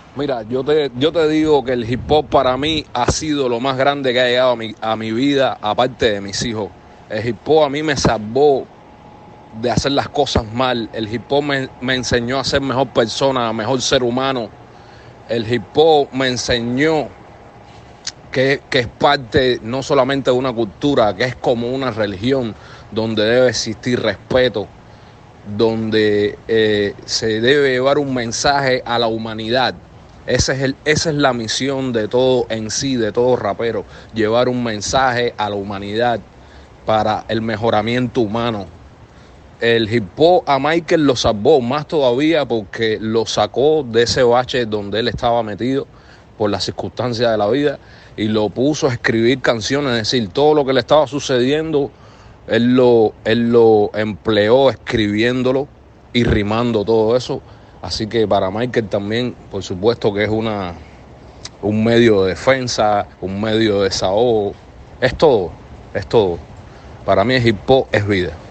Mira, yo te digo que el hip hop para mí ha sido lo más grande que ha llegado a mi vida, aparte de mis hijos. El hip hop a mí me salvó de hacer las cosas mal. El hip hop me enseñó a ser mejor persona, mejor ser humano. El hip hop me enseñó que es parte no solamente de una cultura, que es como una religión donde debe existir respeto, donde se debe llevar un mensaje a la humanidad. Esa es la misión de todo en sí, de todo rapero, llevar un mensaje a la humanidad para el mejoramiento humano. El hip hop a Michael lo salvó más todavía porque lo sacó de ese bache donde él estaba metido por las circunstancias de la vida y lo puso a escribir canciones, es decir, todo lo que le estaba sucediendo, él lo empleó escribiéndolo y rimando todo eso. Así que para Michael también, por supuesto que es un medio de defensa, un medio de desahogo, es todo, es todo. Para mí el hip hop es vida.